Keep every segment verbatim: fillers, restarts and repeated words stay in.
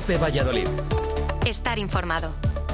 COPE Valladolid. Estar informado.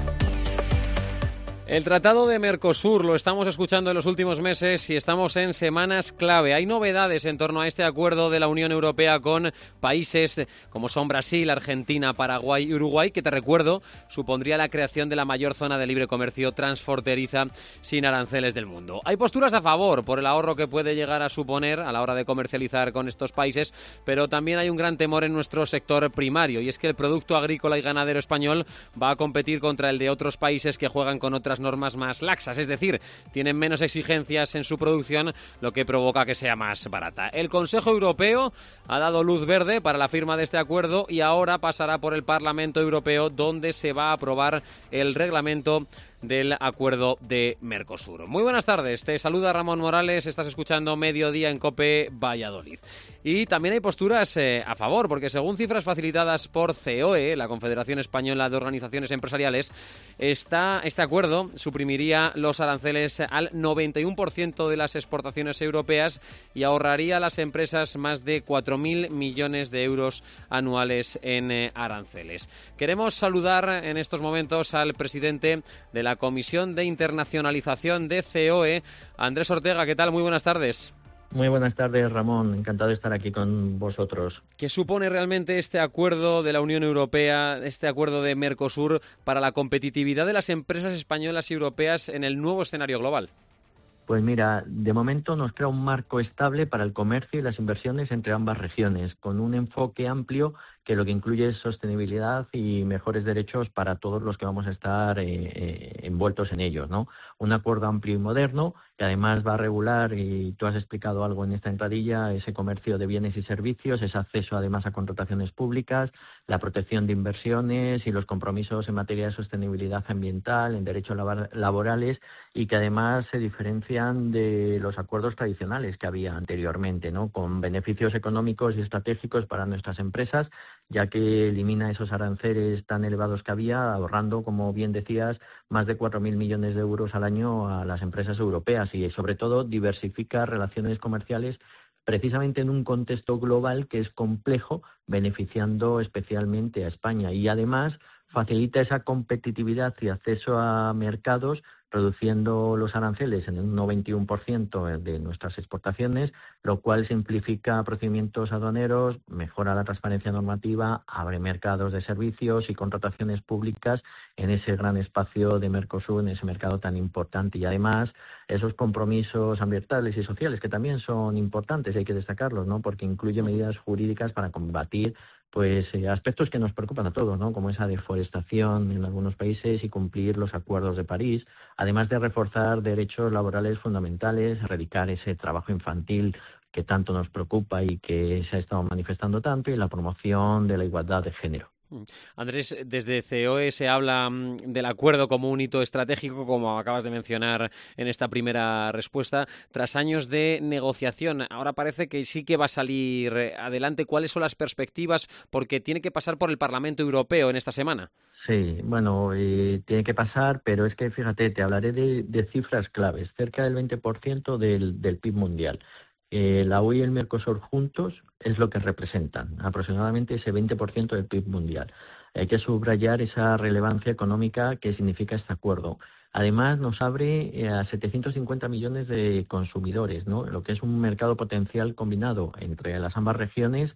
El Tratado de Mercosur lo estamos escuchando en los últimos meses y estamos en semanas clave. Hay novedades en torno a este acuerdo de la Unión Europea con países como son Brasil, Argentina, Paraguay y Uruguay, que te recuerdo, supondría la creación de la mayor zona de libre comercio transfronteriza sin aranceles del mundo. Hay posturas a favor por el ahorro que puede llegar a suponer a la hora de comercializar con estos países, pero también hay un gran temor en nuestro sector primario, y es que el producto agrícola y ganadero español va a competir contra el de otros países que juegan con otras normas más laxas, es decir, tienen menos exigencias en su producción, lo que provoca que sea más barata. El Consejo Europeo ha dado luz verde para la firma de este acuerdo y ahora pasará por el Parlamento Europeo, donde se va a aprobar el reglamento del acuerdo de Mercosur. Muy buenas tardes, te saluda Ramón Morales, estás escuchando Mediodía en COPE Valladolid. Y también hay posturas eh, a favor, porque según cifras facilitadas por C O E, la Confederación Española de Organizaciones Empresariales, está, este acuerdo suprimiría los aranceles al noventa y uno por ciento de las exportaciones europeas y ahorraría a las empresas más de cuatro mil millones de euros anuales en eh, aranceles. Queremos saludar en estos momentos al presidente de la Comisión de Internacionalización de C O E, Andrés Ortega. ¿Qué tal? Muy buenas tardes. Muy buenas tardes, Ramón. Encantado de estar aquí con vosotros. ¿Qué supone realmente este acuerdo de la Unión Europea, este acuerdo de Mercosur, para la competitividad de las empresas españolas y europeas en el nuevo escenario global? Pues mira, de momento nos crea un marco estable para el comercio y las inversiones entre ambas regiones, con un enfoque amplio que lo que incluye es sostenibilidad y mejores derechos para todos los que vamos a estar eh, eh, envueltos en ellos, ¿no? Un acuerdo amplio y moderno que además va a regular, y tú has explicado algo en esta entradilla, ese comercio de bienes y servicios, ese acceso además a contrataciones públicas, la protección de inversiones y los compromisos en materia de sostenibilidad ambiental, en derechos laborales, y que además se diferencian de los acuerdos tradicionales que había anteriormente, ¿no? Con beneficios económicos y estratégicos para nuestras empresas, ya que elimina esos aranceles tan elevados que había, ahorrando, como bien decías, más de cuatro mil millones de euros al año a las empresas europeas, y sobre todo diversifica relaciones comerciales precisamente en un contexto global que es complejo, beneficiando especialmente a España, y además facilita esa competitividad y acceso a mercados, reduciendo los aranceles en un noventa y uno por ciento de nuestras exportaciones, lo cual simplifica procedimientos aduaneros, mejora la transparencia normativa, abre mercados de servicios y contrataciones públicas en ese gran espacio de Mercosur, en ese mercado tan importante. Y además esos compromisos ambientales y sociales, que también son importantes, hay que destacarlos, ¿no? Porque incluye medidas jurídicas para combatir pues eh, aspectos que nos preocupan a todos, ¿no? Como esa deforestación en algunos países y cumplir los acuerdos de París, además de reforzar derechos laborales fundamentales, erradicar ese trabajo infantil que tanto nos preocupa y que se ha estado manifestando tanto, y la promoción de la igualdad de género. Andrés, desde C O E se habla del acuerdo como un hito estratégico, como acabas de mencionar en esta primera respuesta, tras años de negociación. Ahora parece que sí que va a salir adelante. ¿Cuáles son las perspectivas? Porque tiene que pasar por el Parlamento Europeo en esta semana. Sí, bueno, eh, tiene que pasar, pero es que fíjate, te hablaré de, de cifras claves. Cerca del veinte por ciento del, del P I B mundial. Eh, la U E y el Mercosur juntos es lo que representan, aproximadamente ese veinte por ciento del P I B mundial. Hay que subrayar esa relevancia económica que significa este acuerdo. Además, nos abre eh, a setecientos cincuenta millones de consumidores, ¿no? Lo que es un mercado potencial combinado entre las ambas regiones,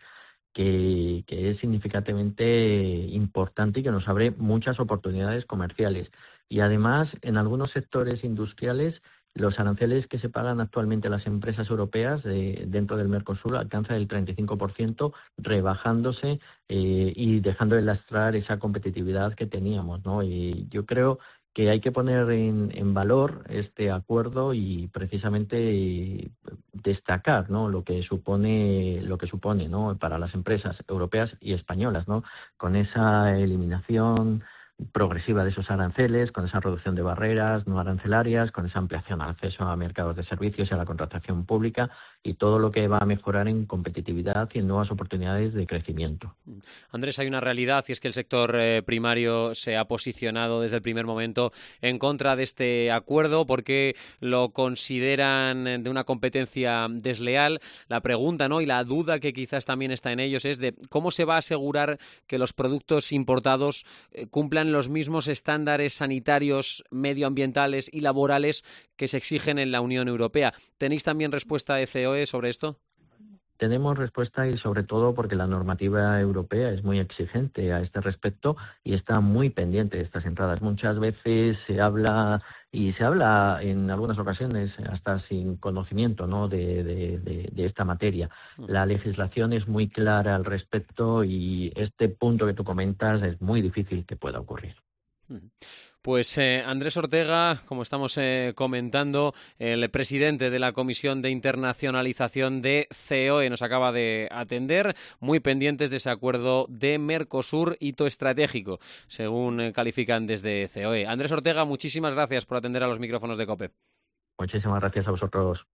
que, que es significativamente importante y que nos abre muchas oportunidades comerciales. Y además, en algunos sectores industriales, los aranceles que se pagan actualmente a las empresas europeas eh, dentro del Mercosur alcanzan el treinta y cinco por ciento, rebajándose eh, y dejando de lastrar esa competitividad que teníamos, ¿no? Y yo creo que hay que poner en, en valor este acuerdo y precisamente eh, destacar, ¿no? lo que supone lo que supone, ¿no? para las empresas europeas y españolas, ¿no? Con esa eliminación progresiva de esos aranceles, con esa reducción de barreras no arancelarias, con esa ampliación al acceso a mercados de servicios y a la contratación pública, y todo lo que va a mejorar en competitividad y en nuevas oportunidades de crecimiento. Andrés, hay una realidad, y es que el sector eh, primario se ha posicionado desde el primer momento en contra de este acuerdo porque lo consideran de una competencia desleal. La pregunta, ¿no?, y la duda que quizás también está en ellos es de cómo se va a asegurar que los productos importados eh, cumplan los mismos estándares sanitarios, medioambientales y laborales que se exigen en la Unión Europea. ¿Tenéis también respuesta de C O E sobre esto? Tenemos respuesta, y sobre todo porque la normativa europea es muy exigente a este respecto y está muy pendiente de estas entradas. Muchas veces se habla, y se habla en algunas ocasiones hasta sin conocimiento, ¿no?, de, de, de, de esta materia. La legislación es muy clara al respecto y este punto que tú comentas es muy difícil que pueda ocurrir. Pues eh, Andrés Ortega, como estamos eh, comentando, el presidente de la Comisión de Internacionalización de C O E, nos acaba de atender, muy pendientes de ese acuerdo de Mercosur, hito estratégico, según eh, califican desde C O E. Andrés Ortega, muchísimas gracias por atender a los micrófonos de COPE. Muchísimas gracias a vosotros.